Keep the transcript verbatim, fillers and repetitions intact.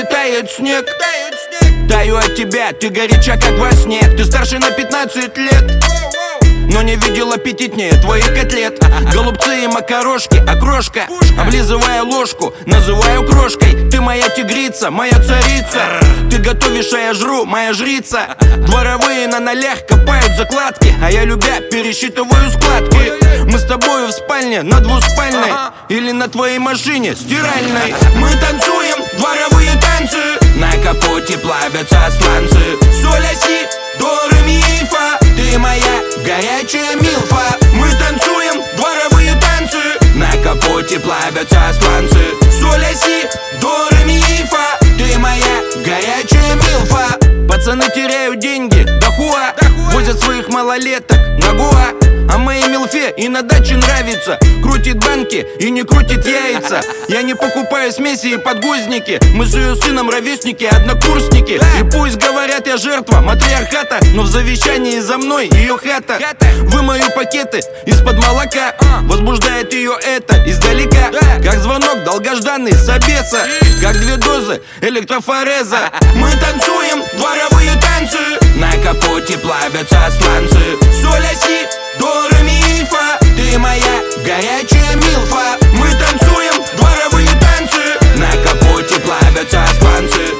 тает снег. Таю от тебя, ты горяча как во сне. Ты старше на пятнадцать лет, но не видел аппетитнее твоих котлет. Голубцы и макарошки, окрошка, облизывая ложку, называю крошкой. Ты моя тигрица, моя царица. Ты готовишь, а я жру, моя жрица. Дворовые на нолях копают закладки, а я, любя, пересчитываю складки. Мы с тобою в спальне, на двуспальной, или на твоей машине стиральной. Мы танцуем дворовые танцы, на капоте плавятся сланцы. Соль, ля, си, до, ре, ми, фа. Ты моя горячая милфа. Мы танцуем дворовые танцы, на капоте плавятся сланцы. Соль, ля, си, до, ре, ми, фа. Ты моя горячая милфа. Пацаны теряют деньги, дохуа, возят своих малолеток на Гоа. А моей милфе и на даче нравится. Крутит банки и не крутит яйца. Я не покупаю смеси и подгузники. Мы с ее сыном ровесники, однокурсники. И пусть говорят, я жертва матриархата, но в завещании за мной ее хата. Вымою пакеты из-под молока. Возбуждает ее это издалека, как звонок долгожданный собеса, как две дозы электрофореза. Мы танцуем дворовые танцы, на капоте плавятся сланцы. Соль, ля, си, до, ре, ми, фа. Ты моя горячая милфа. Мы танцуем дворовые танцы, на капоте плавятся сланцы.